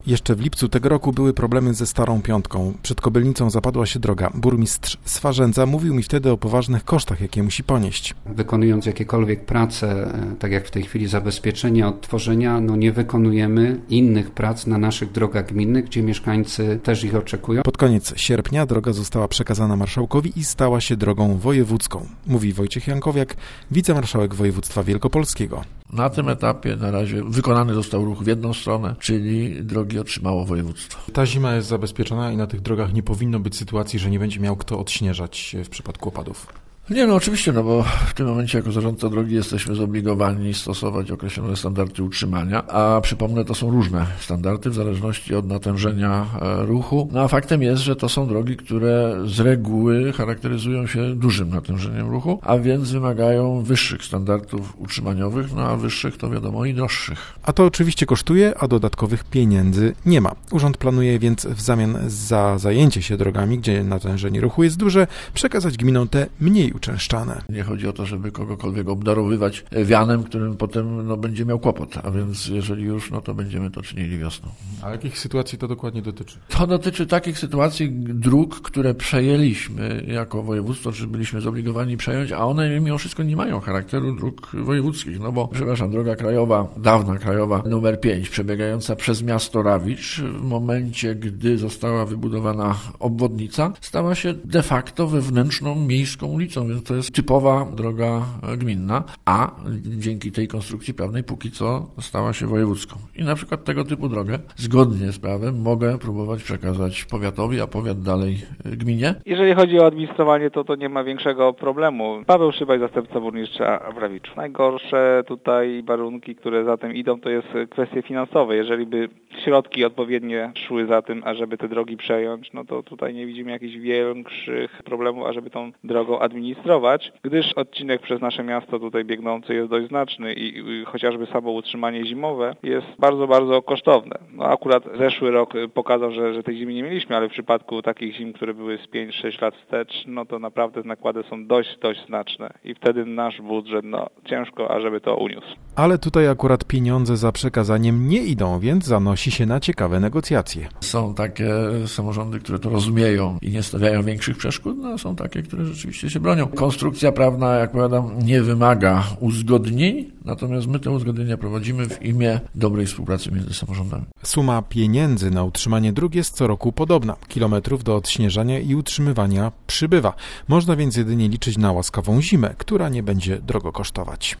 Jeszcze w lipcu tego roku były problemy ze Starą Piątką. Przed Kobylnicą zapadła się droga. Burmistrz Swarzędza mówił mi wtedy o poważnych kosztach, jakie musi ponieść. Wykonując jakiekolwiek prace, tak jak w tej chwili zabezpieczenia, odtworzenia, nie wykonujemy innych prac na naszych drogach gminnych, gdzie mieszkańcy też ich oczekują. Pod koniec sierpnia droga została przekazana marszałkowi i stała się drogą wojewódzką. Mówi Wojciech Jankowiak, wicemarszałek województwa wielkopolskiego. Na tym etapie na razie wykonany został ruch w jedną stronę, czyli drogi otrzymało województwo. Ta zima jest zabezpieczona i na tych drogach nie powinno być sytuacji, że nie będzie miał kto odśnieżać w przypadku opadów. Nie, oczywiście, bo w tym momencie jako zarządca drogi jesteśmy zobligowani stosować określone standardy utrzymania, a przypomnę, to są różne standardy w zależności od natężenia ruchu. A faktem jest, że to są drogi, które z reguły charakteryzują się dużym natężeniem ruchu, a więc wymagają wyższych standardów utrzymaniowych, a wyższych to wiadomo i droższych. A to oczywiście kosztuje, a dodatkowych pieniędzy nie ma. Urząd planuje więc w zamian za zajęcie się drogami, gdzie natężenie ruchu jest duże, przekazać gminom te mniej uczęszczane. Nie chodzi o to, żeby kogokolwiek obdarowywać wianem, którym potem będzie miał kłopot, a więc jeżeli już, to będziemy to czynili wiosną. A jakich sytuacji to dokładnie dotyczy? To dotyczy takich sytuacji dróg, które przejęliśmy jako województwo, czy byliśmy zobligowani przejąć, a one mimo wszystko nie mają charakteru dróg wojewódzkich, bo droga krajowa, dawna krajowa numer 5, przebiegająca przez miasto Rawicz, w momencie, gdy została wybudowana obwodnica, stała się de facto wewnętrzną miejską ulicą, więc to jest typowa droga gminna, a dzięki tej konstrukcji prawnej póki co stała się wojewódzką. I na przykład tego typu drogę, zgodnie z prawem, mogę próbować przekazać powiatowi, a powiat dalej gminie. Jeżeli chodzi o administrowanie, to nie ma większego problemu. Paweł Szybaj, zastępca burmistrza w Rawiczu. Najgorsze tutaj warunki, które za tym idą, to jest kwestie finansowe. Jeżeli by środki odpowiednie szły za tym, ażeby te drogi przejąć, to tutaj nie widzimy jakichś większych problemów, ażeby tą drogą administrować, gdyż odcinek przez nasze miasto tutaj biegnący jest dość znaczny i chociażby samo utrzymanie zimowe jest bardzo, bardzo kosztowne. Akurat zeszły rok pokazał, że tej zimy nie mieliśmy, ale w przypadku takich zim, które były z 5-6 lat wstecz, to naprawdę nakłady są dość znaczne i wtedy nasz budżet, ciężko, ażeby to uniósł. Ale tutaj akurat pieniądze za przekazaniem nie idą, więc zanosi się na ciekawe negocjacje. Są takie samorządy, które to rozumieją i nie stawiają większych przeszkód, są takie, które rzeczywiście się bronią. Konstrukcja prawna, jak powiadam, nie wymaga uzgodnień, natomiast my te uzgodnienia prowadzimy w imię dobrej współpracy między samorządami. Suma pieniędzy na utrzymanie dróg jest co roku podobna. Kilometrów do odśnieżania i utrzymywania przybywa. Można więc jedynie liczyć na łaskawą zimę, która nie będzie drogo kosztować.